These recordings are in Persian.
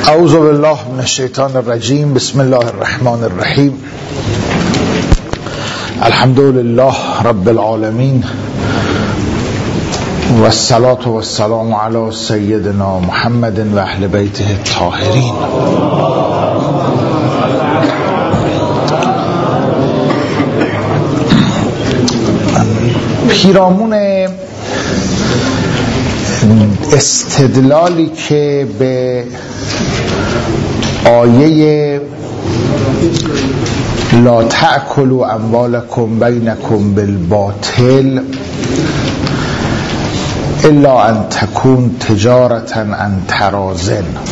اعوذ بالله من الشیطان الرجیم. بسم الله الرحمن الرحیم. الحمد لله رب العالمین و الصلاة و السلام علی سیدنا محمد و اهل بیته الطاهرین. پیرامون استدلالی که به آیه لا تأکلوا اموالکم بینکم بالباطل الا ان تکون تجارة عن تراض،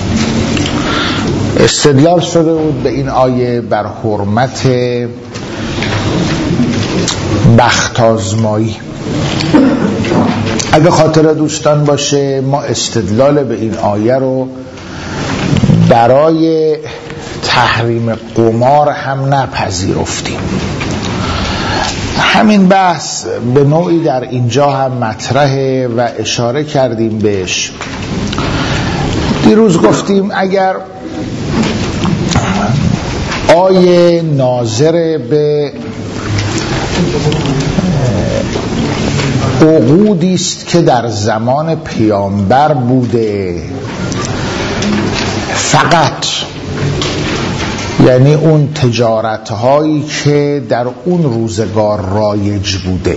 استدلال شده بود به این آیه بر حرمت بخت آزمایی. اگه خاطر دوستان باشه ما استدلال به این آیه رو برای تحریم قمار هم نپذیرفتیم. همین بحث به نوعی در اینجا هم مطرحه و اشاره کردیم بهش. دیروز گفتیم اگر آیه ناظر به عقودی است که در زمان پیامبر بوده، فقط یعنی اون تجارت هایی که در اون روزگار رایج بوده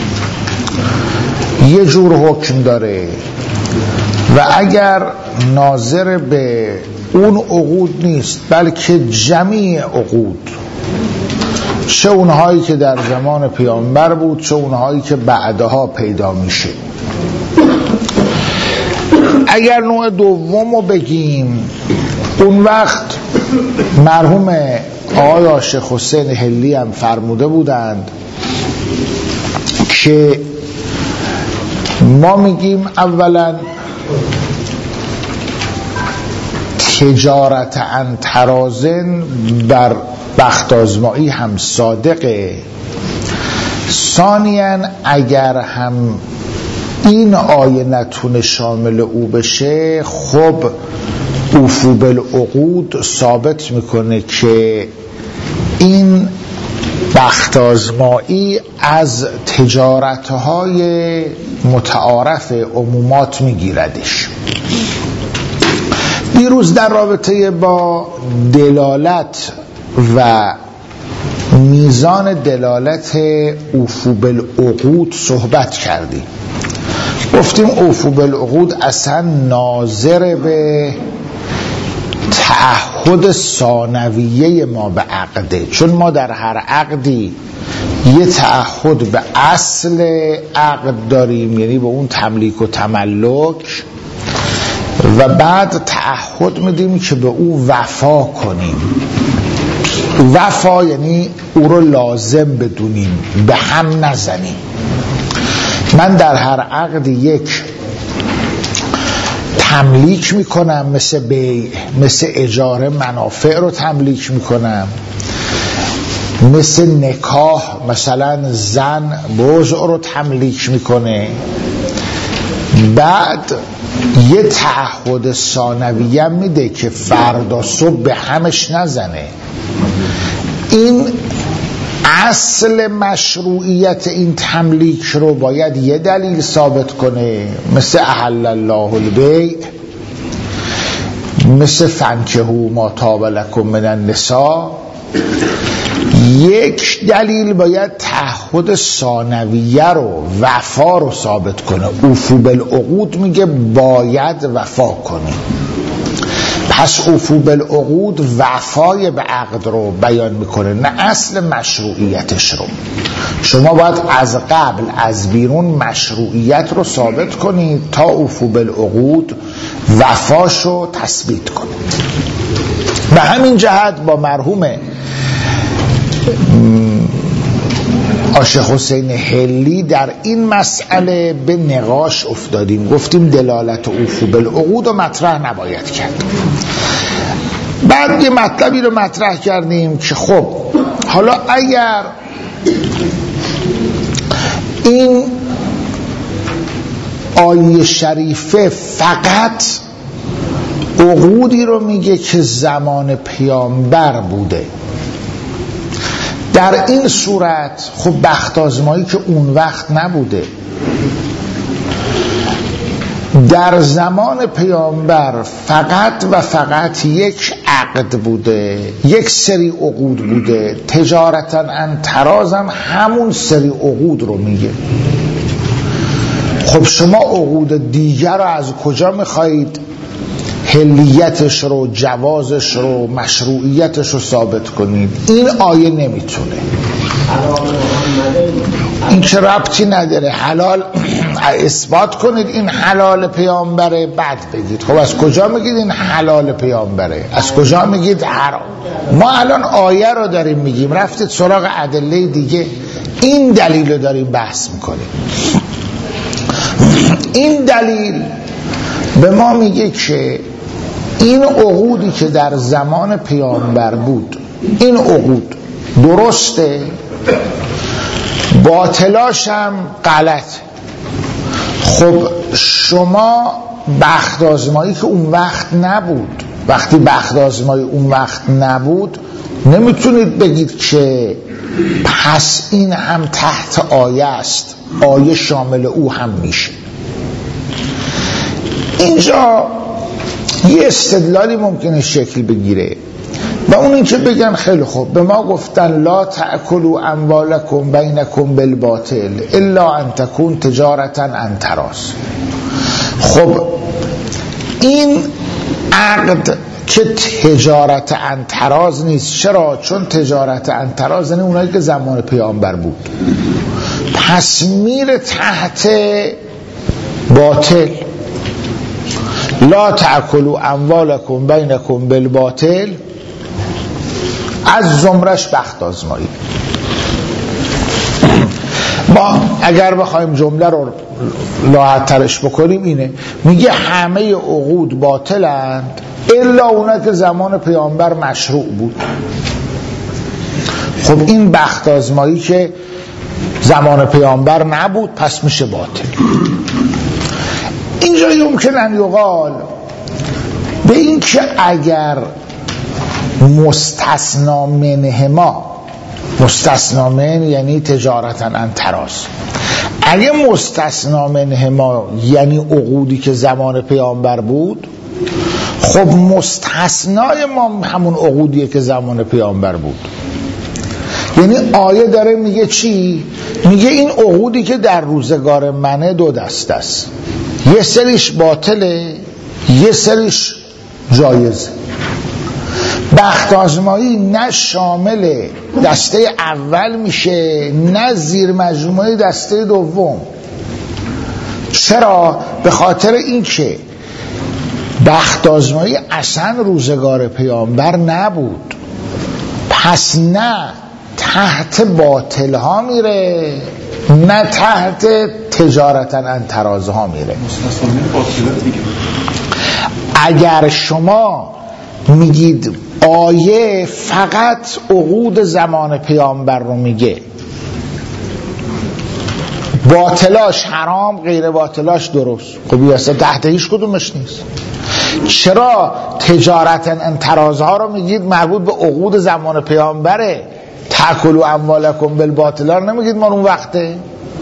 یه جور حکم داره، و اگر ناظر به اون عقود نیست بلکه جمیع عقود، چه اونهایی که در زمان پیامبر بود چه اونهایی که بعدها پیدا میشه. اگر نوع دوم رو بگیم، اون وقت مرحوم آقای شیخ حسین حلی هم فرموده بودند که ما میگیم اولا تجارت عن تراضٍ بر بخت آزمایی هم صادقه. ثانیاً اگر هم این آیه نتونه شامل او بشه، خب اوفوا بالعقود ثابت میکنه که این بخت آزمایی از تجارتهای متعارف عمومات میگیردش. دیروز در رابطه با دلالت و میزان دلالت اوفوا بالعقود صحبت کردیم. گفتیم اوفوا بالعقود اصلا ناظر به تعهد ثانویه ما به عقده، چون ما در هر عقدی یه تعهد به اصل عقد داریم، یعنی به اون تملیک و تملک، و بعد تعهد میدیم که به او وفا کنیم. وفا یعنی او رو لازم بدونیم، به هم نزنیم. من در هر عقد یک تملیک میکنم، مثل بیع، مثل اجاره منافع رو تملیک میکنم، مثل نکاح مثلا زن بوضع رو تملیک میکنه، بعد یه تعهد ثانویه میده که فردا صبح به همش نزنه. این اصل مشروعیت این تملیک رو باید یه دلیل ثابت کنه، مثل احل الله البیع، مثل فانکحوا ما طاب لکم من النساء. یک دلیل باید تعهد ثانویه رو، وفا رو ثابت کنه. اوفوا بالعقود میگه باید وفا کنی. پس اوفوا بالعقود وفای به عقد رو بیان میکنه، نه اصل مشروعیتش رو. شما باید از قبل از بیرون مشروعیت رو ثابت کنید تا اوفوا بالعقود وفاشو تثبیت کنید. به همین جهت با مرحوم شیخ حسین حلی در این مسئله به نقاش افتادیم. گفتیم دلالت اوفوا بالعقود رو مطرح نباید کرد. بعد یه مطلبی رو مطرح کردیم که خب حالا اگر این آیه شریفه فقط عقودی رو میگه که زمان پیامبر بوده. در این صورت خب بخت آزمایی که اون وقت نبوده، در زمان پیامبر فقط و فقط یک عقد بوده، یک سری عقود بوده. تجارتا عن تراز هم همون سری عقود رو میگه. خب شما عقود دیگر رو از کجا میخواهید حلیتش رو، جوازش رو، مشروعیتش رو ثابت کنید؟ این آیه نمیتونه. این چه ربطی نداره. حلال اثبات کنید این حلال پیامبره، بعد بگید خب از کجا میگید این حلال پیامبره، از کجا میگید حرام. ما الان آیه رو داریم میگیم، رفتید سراغ ادله دیگه. این دلیل رو داریم بحث میکنیم. این دلیل به ما میگه که این عقودی که در زمان پیامبر بود، این عقود درسته، باطلاش هم غلط. خب شما بخت آزمایی که اون وقت نبود، وقتی بخت آزمایی اون وقت نبود، نمیتونید بگید که پس این هم تحت آیه است، آیه شامل او هم میشه. اینجا یه استدلالی ممکنه شکل بگیره و اون این که بگن خیلی خوب، به ما گفتن لا تأکلوا اموالکم بینکم بالباطل الا ان تکون تجارتا عن تراز. خب این عقد که تجارت عن تراز نیست. چرا؟ چون تجارت عن تراز یعنی اونایی که زمان پیامبر بود، پس میره تحت باطل. لا تأکلوا اموالکم بینکم بالباطل از زمرش بخت آزمایی. ما اگر بخوایم جمله رو راحت ترش بکنیم اینه، میگه همه عقود باطلند الا اونا که زمان پیامبر مشروع بود. خب این بخت آزمایی که زمان پیامبر نبود پس میشه باطل. اینجا یمکن ان یقال به این که اگر مستثنا منهما، مستثنا من یعنی تجارتا عن تراز، اگه مستثنا منهما یعنی عقودی که زمان پیامبر بود، خب مستثنای ما همون عقودیه که زمان پیامبر بود. یعنی آیه داره میگه چی؟ میگه این عقودی که در روزگار منه دو دست است، یه سریش باطله، یه سریش جایزه. بخت آزمایی نه شامل دسته اول میشه نه زیر مجموعه دسته دوم. چرا؟ به خاطر این که بخت آزمایی اصلا روزگار پیامبر نبود، پس نه تحت باطل ها میره نه تحت تجارتا عن تراز ها میره. اگر شما میگید آیه فقط عقود زمان پیامبر رو میگه، باطلاش حرام، غیر باطلاش درست، خب اصلا تحت هیچ کدومش نیست. چرا تجارتا عن تراز ها رو میگید مربوط به عقود زمان پیامبره، تأکلوا اموالکم بالباطل ها نمیگید ما اون وقته؟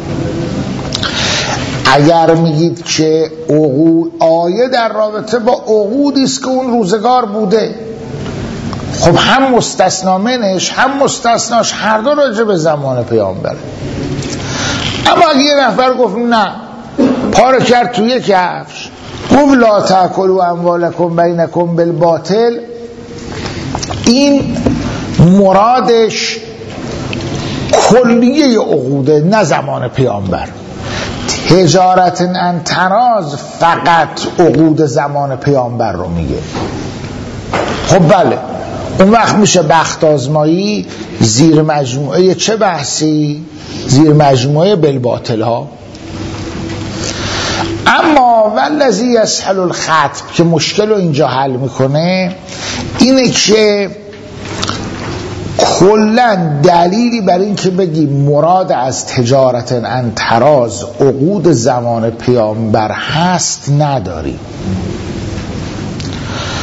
اگر میگید که عقود، آیه در رابطه با عقودی است که اون روزگار بوده، خب هم مستثنا منش هم مستثناش هر دو راجع به زمان پیامبره. اما اگه یه نفر گفت نه، پاره کرد توی کفش، گفت لا تأکلوا اموالکم بینکم بالباطل، این مرادش کلیه عقوده نه زمان پیامبر. تجارت عن تراز فقط عقود زمان پیامبر رو میگه. خب بله، اون وقت میشه بخت آزمایی زیر مجموعه چه بحثی؟ زیر مجموعه بالباطل ها. اما والذی یسهل الخطب که مشکل رو اینجا حل میکنه اینه که کلن دلیلی بر این که بگی مراد از تجارت عن تراز عقود زمان پیامبر هست نداریم.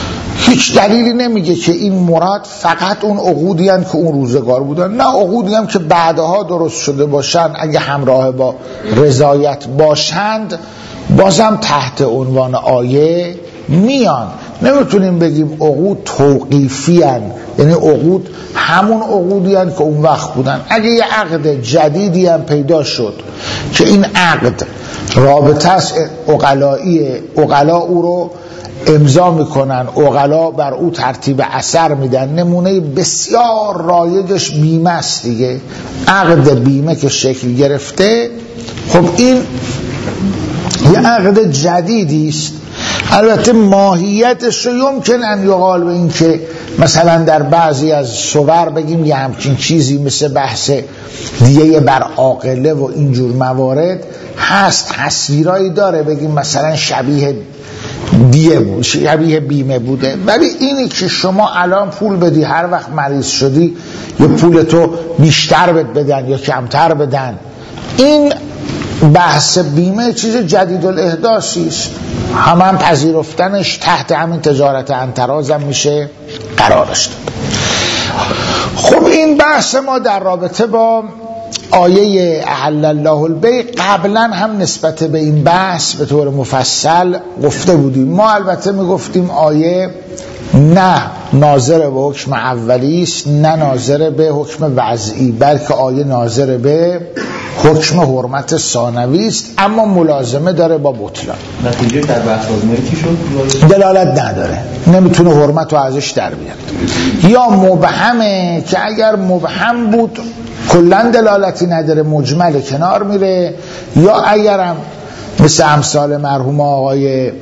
هیچ دلیلی نمیگه که این مراد فقط اون عقودی هن که اون روزگار بودن، نه عقودی هم که بعدها درست شده باشن اگه همراه با رضایت باشند بازم تحت عنوان آیه میان. نمیتونیم بگیم عقود توقیفی هن، یعنی عقود همون عقودی هن که اون وقت بودن. اگه یه عقد جدیدی هم پیدا شد که این عقد رابطه است عقلایی، عقلا او رو امضا میکنن، عقلا بر او ترتیب اثر میدن. نمونه بسیار رایجش بیمه است دیگه، عقد بیمه که شکل گرفته، خب این یه عقد جدیدی است. البته ماهیتش رو یمکن ان یقال به این که مثلا در بعضی از صور بگیم یه همچین چیزی مثل بحث دیگه بر عاقله و اینجور موارد هست، تصویرایی داره، بگیم مثلا شبیه دیه بود، شبیه بیمه بوده. ولی اینی که شما الان پول بدی هر وقت مریض شدی یا پول تو بیشتر بدن یا کمتر بدن، این بحث بیمه چیز جدید الاحداثی است، هم پذیرفتنش تحت همین تجارت انتراز هم میشه قرارش داد. خب این بحث ما در رابطه با آیه احل الله البیع قبلا هم نسبت به این بحث به طور مفصل گفته بودیم. ما البته میگفتیم آیه نه ناظر به حکم اولی است، نه ناظر به حکم وضعی، بلکه آیه ناظر به حکم حرمت ثانوی است، اما ملازمه داره با بطلان. نتیجه در بحث آزمایی چی شد؟ دلالت نداره، نمیتونه حرمت رو ازش در بیاد. یا مبهمه که اگر مبهم بود کلا دلالتی نداره، مجمل کنار میره، یا اگرم مثل امثال مرحوم آقای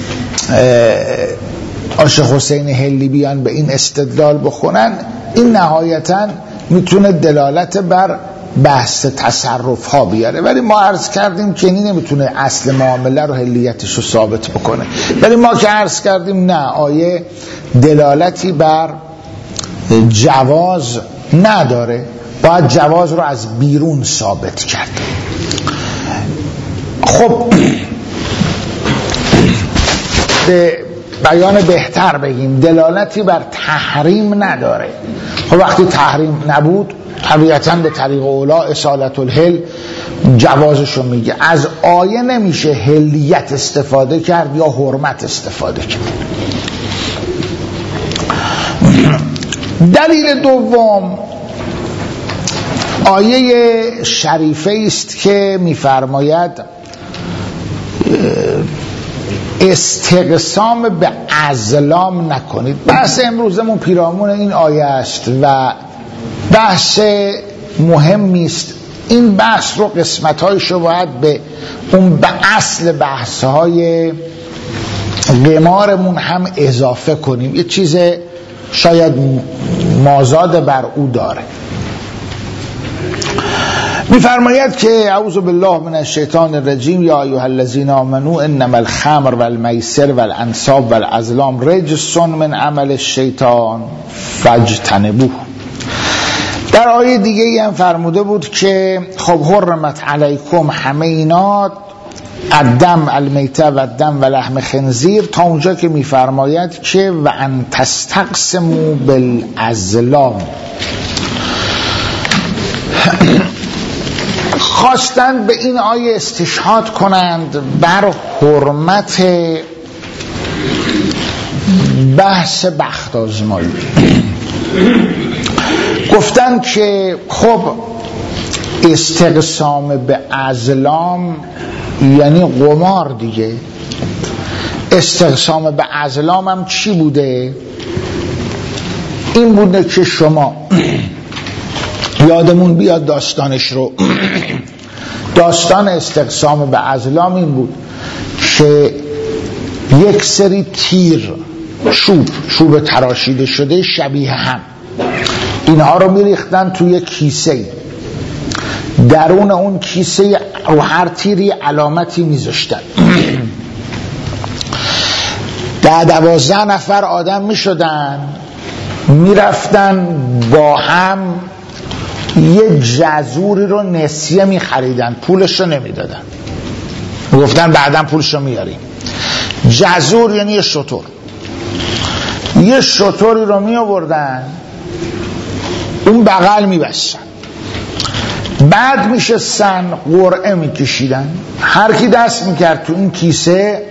عاشق حسین هلی بیان به این استدلال بخونن، این نهایتا میتونه دلالت بر بحث تصرف ها بیاره. ولی ما عرض کردیم که این نمیتونه اصل معامله رو حلیتش رو ثابت بکنه. ولی ما که عرض کردیم نه، آیه دلالتی بر جواز نداره، باید جواز رو از بیرون ثابت کرد. خب به بیان بهتر بگیم دلالتی بر تحریم نداره. خب وقتی تحریم نبود طبیعتاً به طریق اولا اصالت الحل جوازشو میگه. از آیه نمیشه حلیت استفاده کرد یا حرمت استفاده کرد. دلیل دوم آیه شریفه است که میفرماید استقسام به ازلام نکنید. بحث امروزمون پیرامون این آیه است و بحث مهمی است. این بحث رو قسمت‌هایشو باید به اون به اصل بحث‌های قمارمون هم اضافه کنیم. یه چیز شاید مازاد بر او داره. میفرماید که اعوذ بالله من الشیطان الرجیم یا ایها الذین آمنوا انما الخمر والمیسر والانصاب والازلام رجس من عمل الشیطان فاجتنبوه. در آیه دیگه ای هم فرموده بود که خب حرمت علیکم، همه اینا الدم المیته و الدم و لحم خنزیر، تا اونجا که میفرماید که و ان تستقسموا بالازلام. خواستند به این آیه استشهاد کنند بر حرمت بحث بخت آزمایی. گفتند که خب استقسام به ازلام یعنی قمار دیگه. استقسام به ازلام هم چی بوده؟ این بوده که شما یادمون بیاد داستانش رو. داستان استقسام به ازلام این بود که یک سری تیر چوب تراشیده شده شبیه هم، اینها رو میریختن توی کیسه، درون اون کیسه و هر تیری علامتی میذاشتن. 12 نفر آدم میشدن، میرفتن با هم یه جزوری رو نسیه میخریدن، پولش رو نمیدادن، گفتن بعداً پولش رو میاریم. جزور یعنی یه شتر. یه شتری رو می آوردن اون بغل می بستن، بعد می شستن قرعه می کشیدن، هر کی دست می کرد تو این کیسه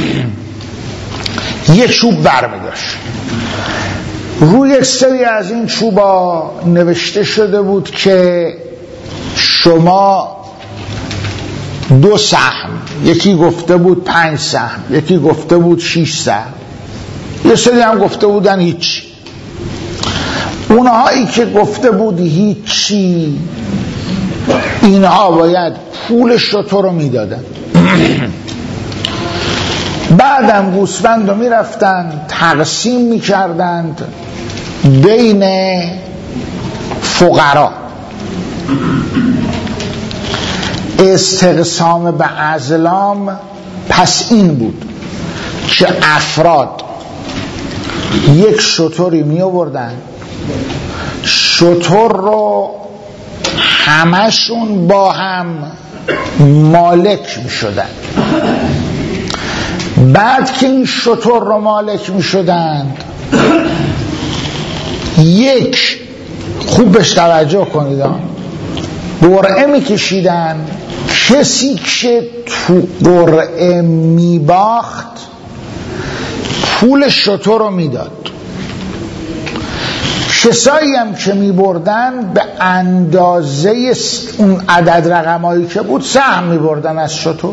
یه چوب بر می داشت. روی یک سری از این چوبا نوشته شده بود که شما 2 سهم، یکی گفته بود 5 سهم، یکی گفته بود 6 سهم، یه سری هم گفته بودن هیچی. اونهایی که گفته بود هیچی اینها باید پول شتر رو میدادن. بعدم گوسفند رو میرفتن تقسیم میکردند بین فقرا. استقسام به ازلام پس این بود که افراد یک شتری می آوردن، شتر رو همشون با هم مالک می شدن. بعد که این شتر رو مالک می شدند، یک، خوب بهش توجه کنید، قرعه می کشیدن، کسی که تو قرعه می باخت پول شتر رو می داد. کسایی هم که می بردن به اندازه اون عدد رقمایی که بود سهم می بردن از شتر.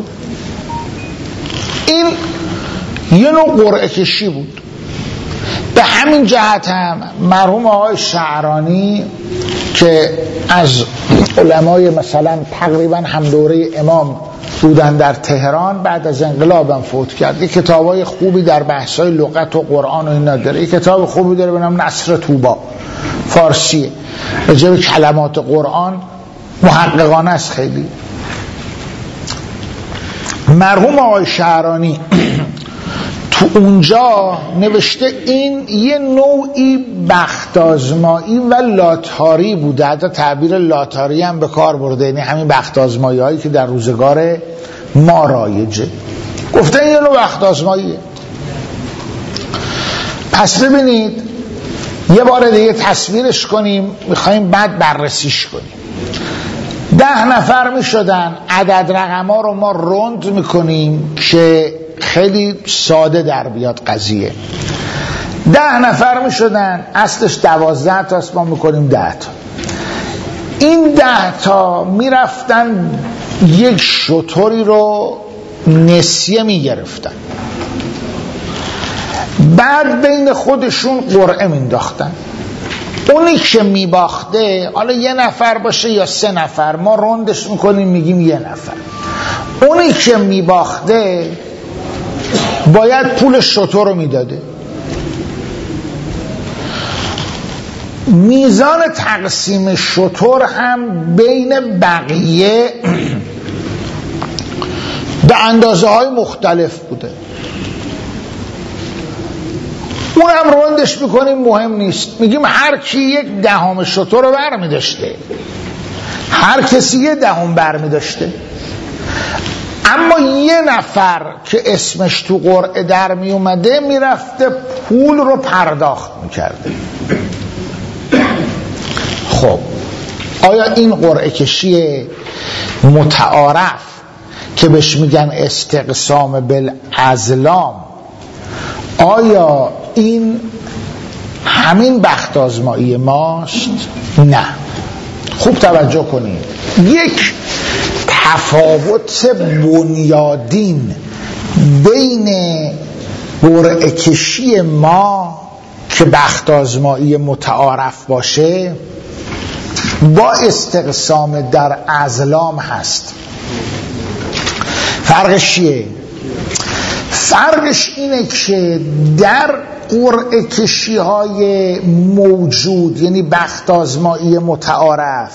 این یه نوع قرعه کشی بود. به همین جهت هم مرحوم آقای شعرانی که از علمای مثلا تقریبا هم دوره امام بودن در تهران، بعد از انقلاب هم فوت کرد. یک کتابای خوبی در بحثای لغت و قرآن و اینا داره. یک کتاب خوبی داره به نام نصر طوبا، فارسیه، راجع به کلمات قرآن، محققانه است خیلی. مرحوم آقای شعرانی تو اونجا نوشته این یه نوعی بخت آزمایی و لاتاری بوده. حتی تعبیر لاتاری هم به کار برده، یعنی همین بخت آزمایی هایی که در روزگار ما رایجه. گفته این یه نوع بخت آزماییه. پس ببینید یه بار دیگه تصویرش کنیم، میخواییم بعد بررسیش کنیم. 10 نفر میشدن، عدد رقم ها رو ما روند میکنیم که خیلی ساده در بیاد قضیه. 10 نفر میشدن، اصلش 12 تاست، ما میکنیم 10 تا. این 10 تا میرفتن یک شتری رو نسیه میگرفتن، بعد بین خودشون قرعه مینداختن. اونی که میباخته، حالا 1 نفر باشه یا 3 نفر، ما روندش میکنیم میگیم 1 نفر. اونی که میباخته باید پول شتر رو میداده. میزان تقسیم شتر هم بین بقیه به اندازه های مختلف بوده. اون هم روندش میکنیم، مهم نیست، میگیم هر کی 1/10 شتر رو بر میداشته، هر کسی 1/10 بر میداشته. اما 1 نفر که اسمش تو قرعه در می اومده میرفته پول رو پرداخت میکرده. خب آیا این قرعه کشی متعارف که بهش میگن استقسام بالازلام، آیا این همین بخت آزمایی ماست؟ نه. خوب توجه کنید، یک تفاوت بنیادین بین قرعه کشی ما که بخت آزمایی متعارف باشه با استقسام در ازلام هست. فرقش چیه؟ فرقش اینه که در قرعه کشی های موجود، یعنی بخت آزمایی متعارف،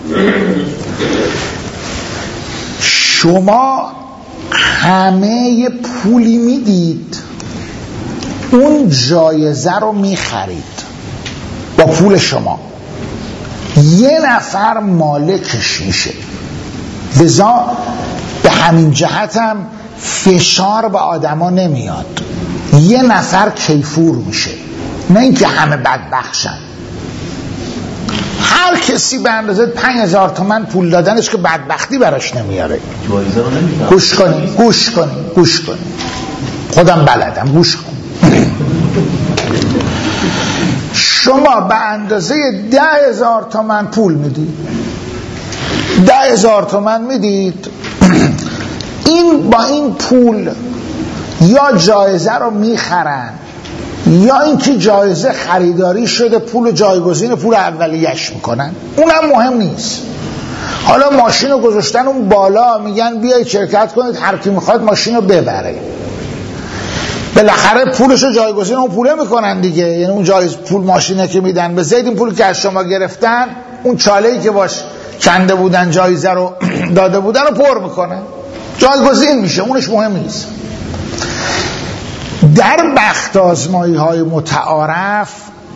شما همه پولی میدید، اون جایزه رو میخرید با پول شما، 1 نفر مالکش میشه. لذا به همین جهت هم فشار به آدما نمیاد، 1 نفر کیفور میشه. نه اینکه همه بدبختشن. هر کسی به اندازه 5000 تومان پول دادنش که بدبختی براش نمیاره. گوش کنین خودم بلدم، گوش کن. شما به اندازه 10,000 تومان پول میدید، 10,000 تومان میدید، این با این پول یا جایزه رو میخرن یا اینکه جایزه خریداری شده پول جایگزین پول اولیه‌اش میکنن، اونم مهم نیست. حالا ماشین رو گذاشتن اون بالا، میگن بیایید شرکت کنید، هر کی میخواد ماشین رو ببره. بالاخره پولش رو جایگزین اون پوله میکنن دیگه، یعنی اون جایز پول ماشینه که میدن به زید، این پول که از شما گرفتن اون چاله‌ای که باش کنده بودن جایزه رو داده بودن رو پر میکنن، جایگزین میشه، اونش مهم نیست. در بخت آزمایی های متعارف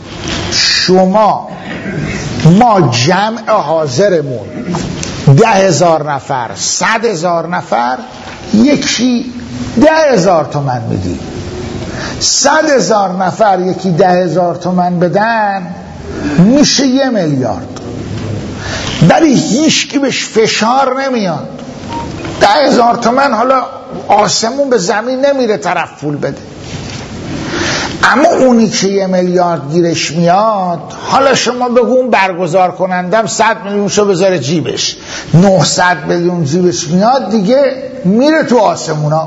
ما جمع حاضرمون 10,000 نفر، 100,000 نفر، یکی 10,000 تومان میدی. 100,000 نفر یکی 10,000 تومان بدن میشه 1 میلیارد. ولی هیچ کی بهش فشار نمیاد. 10,000 تومان حالا آسمون به زمین نمیره طرف پول بده. اما اونی که 1 میلیارد گیرش میاد، حالا شما بگو اون برگزار کنندم 100 میلیون شو بذاره جیبش، 900 میلیون جیبش میاد دیگه، میره تو آسمونا.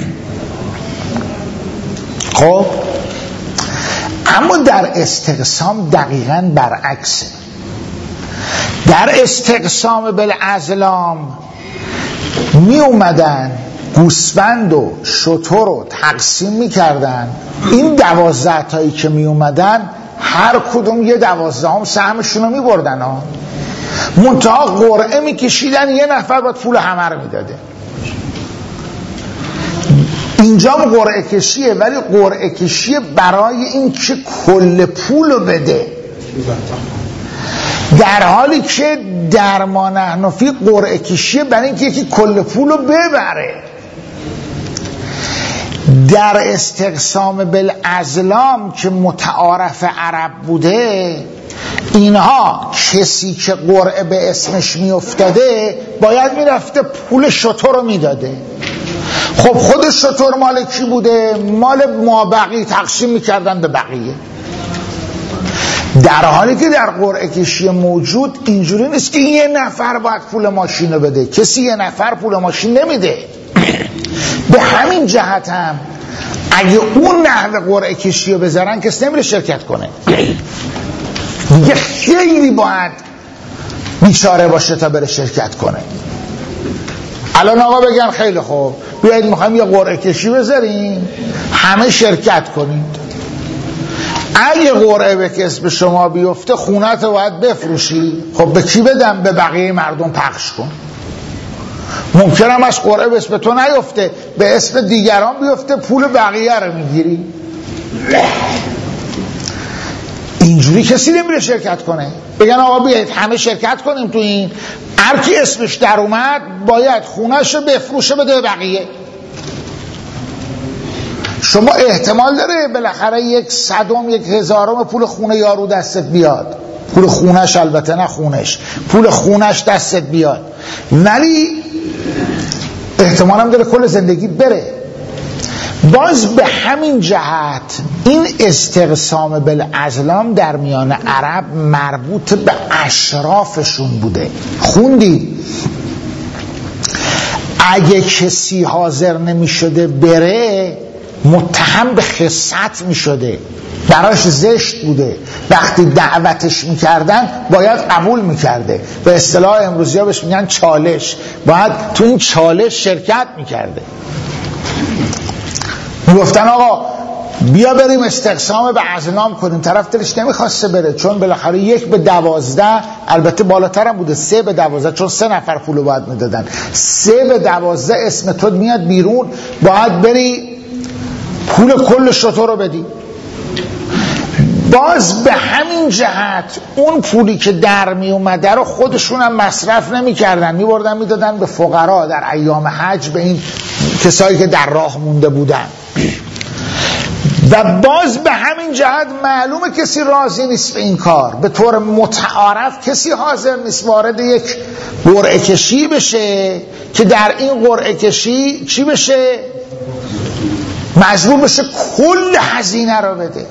خب اما در استقسام دقیقاً برعکسه. در استقسام بالازلام می اومدن گوسفند و شتر رو تقسیم میکردن، این 12 تایی که می اومدن هر کدوم یه 12 سهمشون رو می بردن ها. منتها قرعه میکشیدن، یه نفر باید پول همه رو میداده. اینجا قرعه کشیه، ولی قرعه کشیه برای این که کل پول رو بده، در حالی که در ما نحنفی قرعه کشیه برای اینکه یکی کل پول رو ببره. در استقسام بالازلام که متعارف عرب بوده، اینها کسی که قرعه به اسمش میافتاده باید میرفته پول شتر رو میداده. خب خود شتر مال کی بوده؟ مال مابقی، تقسیم میکردن به بقیه. در حالی که در قرعه کشی موجود اینجوری نیست که یه نفر باید پول ماشین رو بده، کسی یه نفر پول ماشین نمیده. به همین جهت هم اگه اون نحوه قرعه کشی رو بذارن کسی نمیره شرکت کنه دیگه، خیلی باید بیچاره باشه تا بره شرکت کنه. الان آقا بگن خیلی خوب بیایید میخوایم یه قرعه کشی بذاریم همه شرکت کنید، اگه قرعه به کسب شما بیفته خونت رو باید بفروشی. خب به کی بدم؟ به بقیه مردم پخش کن. ممکنم از قرعه به اسم تو نیفته، به اسم دیگران بیفته، پول بقیه رو میگیری. اینجوری کسی نمیره شرکت کنه. بگن آقا بیایید همه شرکت کنیم تو این، هر کی اسمش در اومد باید خونه‌شو بفروشه بده به بقیه. شما احتمال داره بالاخره 1/100 1/1000 پول خونه یارو دستت بیاد، پول خونش، البته نه خونش، پول خونش دستت بیاد، ولی احتمال هم داره کل زندگی بره. باز به همین جهت این استقسام بالازلام در میان عرب مربوط به اشرافشون بوده. خوندی اگه کسی حاضر نمی شده بره متهم به خست می شده، براش زشت بوده، وقتی دعوتش می کردن باید قبول می کرده، به اصطلاح امروزی ها بهش میگن چالش، باید تو این چالش شرکت می کرده. می گفتن آقا بیا بریم استقسام به ازلام کنیم، طرف دلش نمیخواسته بره چون بالاخره 1/12، البته بالاتر هم بوده 3/12، چون 3 نفر پولو باید میدادن، 3/12 اسم تو میاد بیرون، باید بری پول کل شتر رو بدی. باز به همین جهت اون پولی که در می اومده رو خودشون هم مصرف نمی کردن، می بردن می دادن به فقرا در ایام حج، به این کسایی که در راه مونده بودن. و باز به همین جهت معلومه کسی راضی نیست به این کار. به طور متعارف کسی حاضر نیست وارد یک قرعه کشی بشه که در این قرعه کشی چی بشه؟ مجبور بشه کل هزینه رو بده.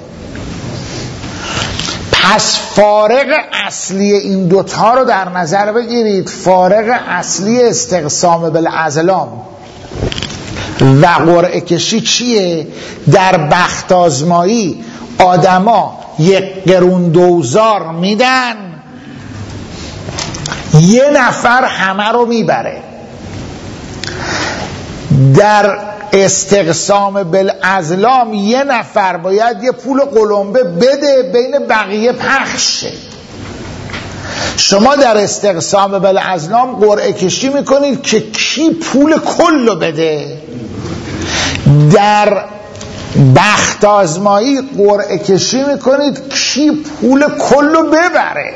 پس فارق اصلی این دوتا رو در نظر بگیرید. فارق اصلی استقسام بالازلام و قرعه کشی چیه؟ در بخت آزمایی آدما یک قرون دوزار میدن، یه نفر همه رو میبره. در استقسام بالازلام یه نفر باید یه پول قلمبه بده، بین بقیه پخش شه. شما در استقسام بالازلام قرعه کشی میکنید که کی پول کل رو بده. در بخت آزمایی قرعه کشی میکنید کی پول کل رو ببره.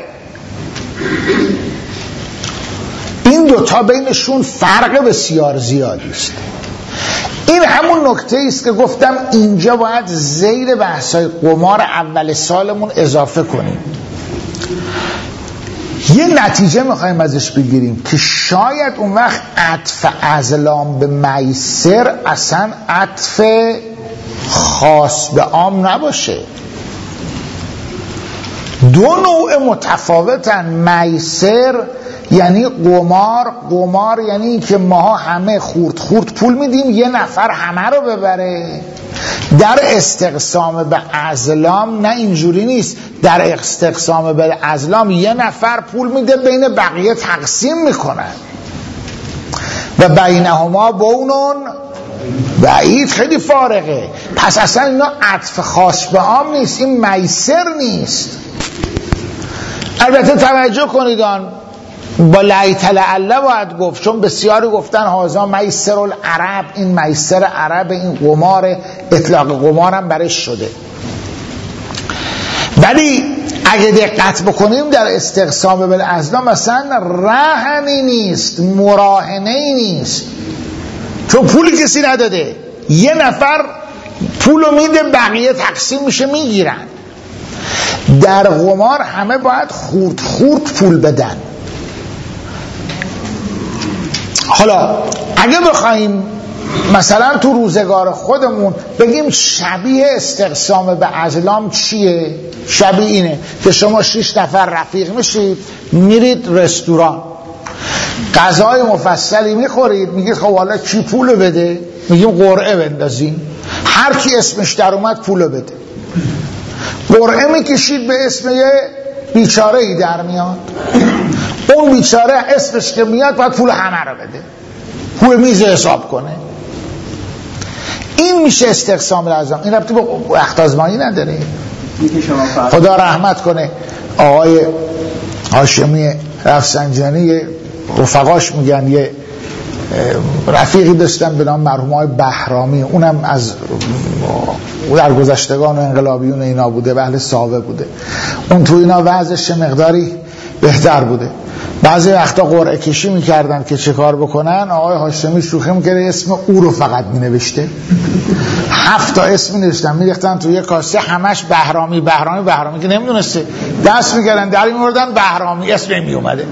این دوتا بینشون فرق بسیار زیادی است. این همون نکته است که گفتم اینجا باید زیر بحثای قمار اول سالمون اضافه کنیم. یه نتیجه میخوایم ازش بگیریم که شاید اون وقت عطف ازلام به میسر اصلا عطف خاص به عام نباشه. دو نوع متفاوتن. میسر یعنی قمار یعنی که ماها همه خورد پول میدیم یه نفر همه رو ببره. در استقسام به ازلام نه اینجوری نیست. در استقسام به ازلام یه نفر پول میده، بین بقیه تقسیم میکنن و بینهما بونون بعید. خیلی فارقه. پس اصلا اینا عطف خاص به عام نیست. این میسر نیست. البته توجه کنید آن با لیت لعله باید گفت، چون بسیاری گفتن هازا میسر العرب، این میسر عرب، این قمار، اطلاق قمارم برش شده. ولی اگه دقت بکنیم در استقسام بالازلام مثلا رهنی نیست، مراهنه‌ای نیست، چون پولی کسی نداده، یه نفر پولو میده بقیه تقسیم میشه میگیرن. در قمار همه باید خورد پول بدن. حالا اگه بخوایم مثلا تو روزگار خودمون بگیم شبیه استقسام به ازلام چیه؟ شبیه اینه که شما 6 نفر رفیق میشید، میرید رستوران، غذای مفصلی میخورید، میگید خب حالا کی پولو بده؟ میگیم قرعه بندازیم، هر کی اسمش در اومد پولو بده. قرعه میکشید، به اسم یه بیچاره ای در میاد، اون بیچاره اسمش که میاد باید پول همه رو بده، پول میز حساب کنه. این میشه استقسام بالازلام. این ربطی به وقت آزمایی نداره. خدا رحمت کنه آقای هاشمی رفسنجانی، رفقاش میگن یه رفیقی داشتن به نام مرحوم آقای بهرامی، اونم از در گذشتگان و انقلابیون اینا بوده، به اهل صحابه بوده. اون تو اینا وضعش مقداری بهتر بوده. بعضی وقتا قرعه کشی میکردن که چه کار بکنن، آقای هاشمی شوخی میکرده اسم او رو فقط مینوشته، 7 تا اسم مینوشتن، میریختن تو یه کاسه، همش بهرامی که نمیدونسته، دست میکردن در این موردن بهرامی اسم نمیومده.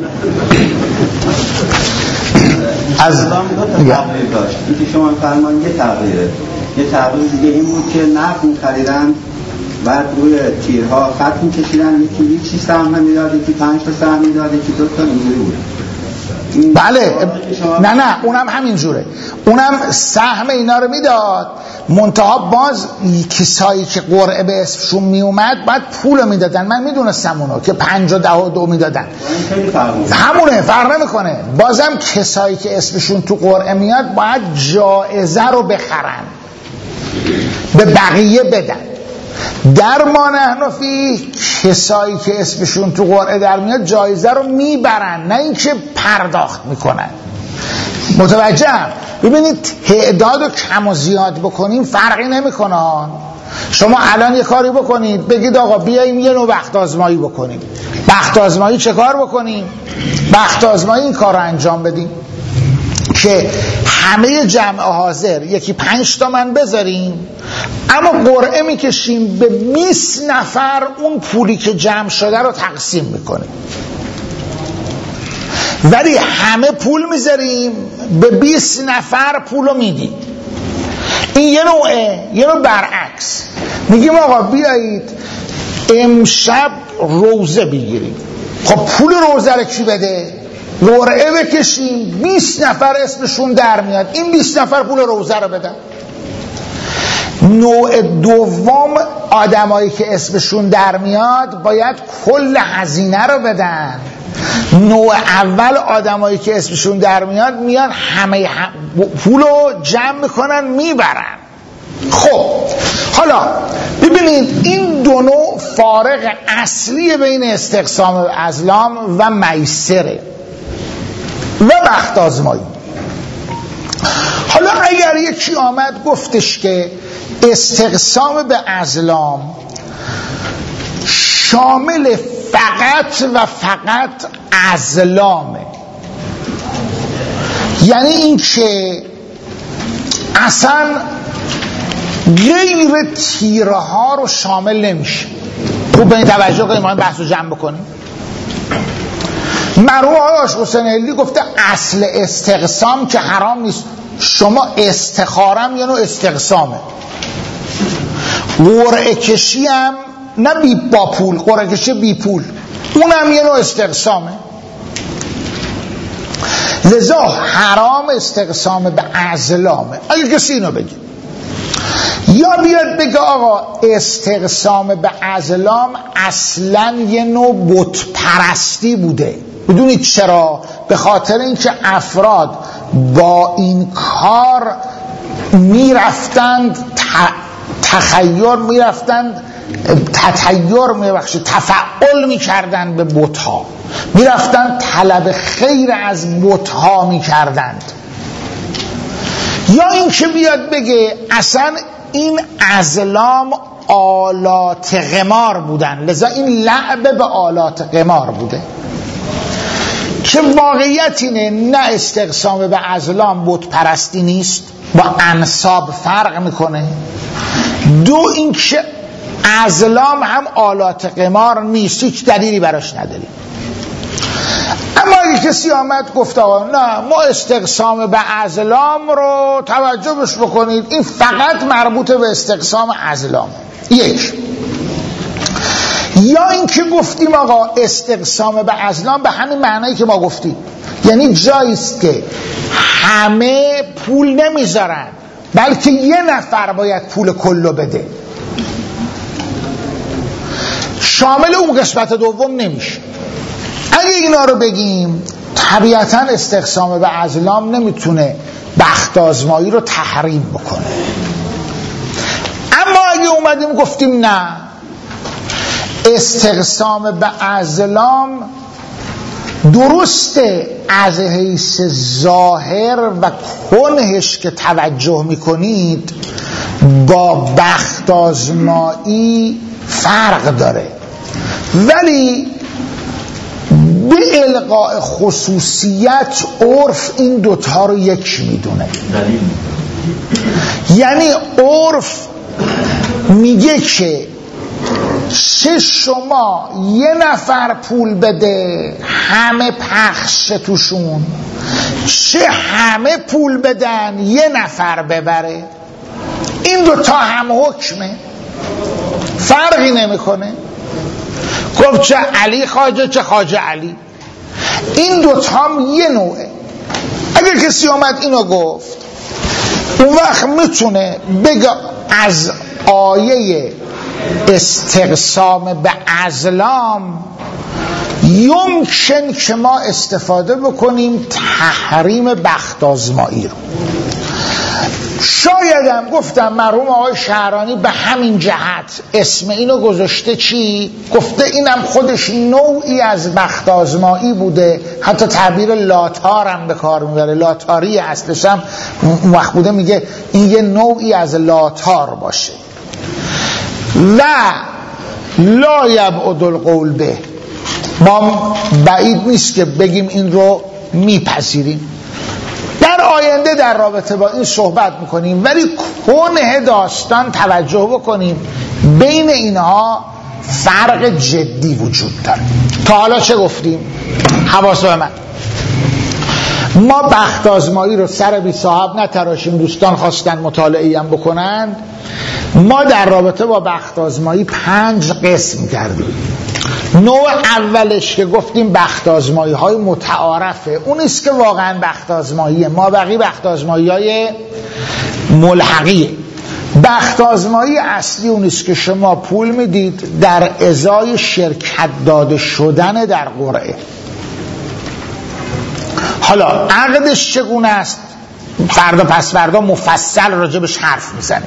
از دو تغییر داشت. این که شما فرمان یه تغییره، یه تغییر دیگه این بود که نفت می‌خریدن، بعد روی تیرها خط می‌کشیدن، یکی سهم میداد، یکی 5 تا سهم میداد، یکی 2 تا اینجوری بود. بله نه اونم همین جوره، اونم سهم اینا رو میداد، منتها باز کسایی که قرعه به اسمشون میومد بعد پول میدادن. من میدونستم اونو که 5 و 10 و 2 میدادن، همونه، فرق نمیکنه. بازم کسایی که اسمشون تو قرعه میاد باید جایزه رو بخرن، به بقیه بدن. در ما نحنفی کسایی که اسمشون تو قرعه در میاد جایزه رو میبرن، نه اینکه پرداخت میکنن. متوجهم؟ ببینید تعداد رو کم و زیاد بکنیم فرقی نمیکنه. شما الان یه کاری بکنید، بگید آقا بیاییم یه نوع بخت آزمایی بکنیم. بخت آزمایی چه کار بکنیم؟ بخت آزمایی این کار رو انجام بدیم. که همه جمع حاضر یکی 5 تومن بذاریم، اما قرعه میکشیم به 20 نفر اون پولی که جمع شده رو تقسیم میکنیم، ولی همه پول میذاریم به 20 نفر پول رو میدیم. این یه نوعه. یه نوع برعکس، میگیم آقا بیایید امشب روزه بگیریم. خب پول روزه رو کی بده؟ قرعه بکشیم، 20 نفر اسمشون در میاد، این 20 نفر پول روزه رو بدن. نوع دوم، آدمایی که اسمشون در میاد باید کل هزینه رو بدن. نوع اول، آدمایی که اسمشون در میاد میان همه پولو جمع میکنن میبرن. خب حالا ببینید این دو نوع فارق اصلی بین استقسام ازلام و میسره و بخت آزمایی. حالا اگر یکی آمد گفتش که استقسام به ازلام شامل فقط و فقط ازلامه، یعنی این که اصلا غیر تیره ها رو شامل نمیشه. خوب به این توجه کنیم، ما این بحث رو جمع بکنیم. مرحوم آقای آشقحسین علی گفته اصل استقسام که حرام نیست، شما استخارم یه نوع استقسامه. قرعه کشی هم نه با پول، قرعه کشی بی پول، اونم یه نوع استقسامه. لذا حرام استقسام به ازلامه. اگه کسی اینو بگه، یا بیاد بگه آقا استقسام به ازلام اصلا یه نوع بت پرستی بوده. بدونید چرا؟ به خاطر اینکه افراد با این کار میرفتند تفعل میکردند به بتها، میرفتند طلب خیر از بتها میکردند. یا این که بیاد بگه اصلا این ازلام آلات قمار بودن، لذا این لعبه به آلات قمار بوده، که واقعیت اینه نه استقسام به ازلام بت پرستی نیست، با انساب فرق میکنه. دو این که ازلام هم آلات قمار نیست، هیچ دلیلی براش نداریم. اما اگه کسی آمد گفت آقا نه ما استقسام به ازلام رو توجه بش بکنید، این فقط مربوط به استقسام ازلام. یک. یا این که گفتیم آقا استقسام به ازلام به همین معنایی که ما گفتیم، یعنی جاییست که همه پول نمیذارن بلکه یه نفر باید پول کلو بده، شامل اون قسمت دوم نمیشه. اگه اینا رو بگیم طبیعتا استقسام به ازلام نمیتونه بخت آزمایی رو تحریم بکنه. اما اگه اومدیم گفتیم نه استقسام به ازلام درسته از حیث ظاهر و کنهش که توجه میکنید با بخت آزمایی فرق داره، ولی به القاء خصوصیت عرف این دوتا رو یک میدونه. یعنی عرف میگه که چه شما یه نفر پول بده همه پخش توشون، چه همه پول بدن یه نفر ببره، این دوتا هم حکمه، فرقی نمیکنه. گفت چه علی خواجه چه خواجه علی، این دوتا هم یه نوعه. اگر کسی آمد اینو گفت، اون وقت میتونه بگه از آیه استقسام به ازلام یمکن که ما استفاده بکنیم تحریم بخت آزمایی رو. شایدم گفتم مرحوم آقای شهرانی به همین جهت اسم اینو گذاشته چی؟ گفته اینم خودش نوعی از بخت آزمایی بوده، حتی تعبیر لاتار هم به کار میبره، لاتاری اصلش هم وقت بوده میگه این یه نوعی از لاتار باشه. و لا یبعد القول به، ما بعید نیست که بگیم این رو میپذیریم. در آینده در رابطه با این صحبت میکنیم، ولی کنه داستان توجه بکنیم بین اینها فرق جدی وجود داره. تا حالا چه گفتیم؟ حواس به من، ما بخت آزمایی رو سر بی صاحب نتراشیم، دوستان خواستن مطالعه‌ای هم بکنند. ما در رابطه با بخت آزمایی 5 قسم کردیم. نوع اولش که گفتیم بخت آزمایی های متعارفه، اون است که واقعا بخت آزماییه، ما بقیه بخت آزمایی های ملحقیه. بخت آزمایی اصلی اون است که شما پول میدید در ازای شرکت داده شدن در قرعه. حالا عقدش چگونه است؟ فردا پس فردا مفصل راجبش حرف میزنیم.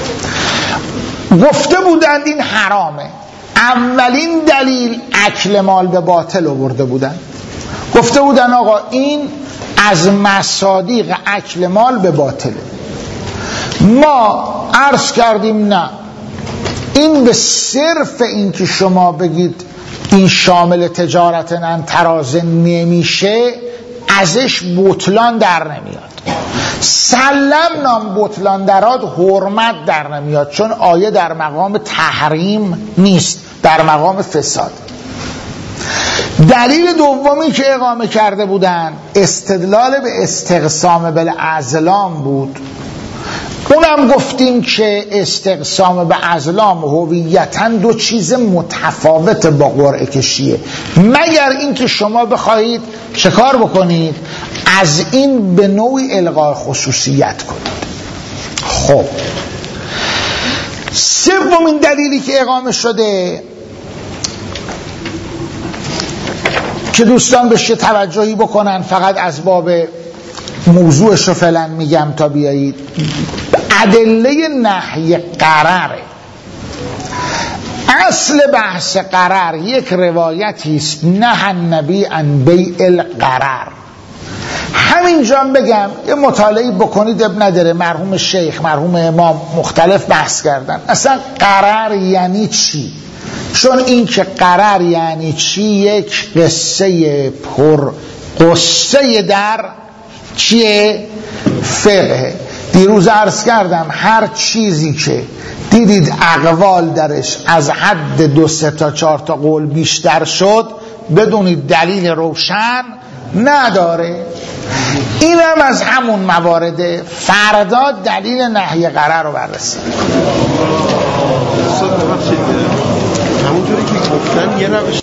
گفته بودند این حرامه. اولین دلیل اکل مال به باطل آورده بودن. گفته بودن آقا این از مصادیق اکل مال به باطله. ما عرض کردیم نه، این به صرف این که شما بگید این شامل تجارت انترازه نمیشه، ازش بطلان در نمیاد. سلم نام بطلان دراد حرمت در نمیاد، چون آیه در مقام تحریم نیست، در مقام فساد. دلیل دومی که اقامه کرده بودن استدلال به استقسام بالازلام بود. اونم گفتیم که استقسام به ازلام هویتاً دو چیز متفاوت با قرعه کشیه، مگر اینکه شما بخواهید چه کار بکنید؟ از این به نوعی الغای خصوصیت کنید. خب سومین دلیلی که اقامه شده که دوستان بهش توجهی بکنن، فقط از باب موضوعش رو فعلا میگم تا بیایید، ادله نهی قراره. اصل بحث قرار یک روایتی است، نه النبی عن بیع القرار. همینجا بگم یه مطالعه بکنید، اب نداره، مرحوم شیخ مرحوم امام مختلف بحث کردن اصلا قرار یعنی چی. چون این که قرار یعنی چی یک قصه پر قصه در چیه؟ فقه. دیروز عرض کردم هر چیزی که دیدید اقوال درش از حد 2 3 تا 4 تا قول بیشتر شد، بدونید دلیل روشن نداره. اینم از همون موارده. فردا دلیل نهی قرار رو بررسی. همونجوری که گفتن یه روش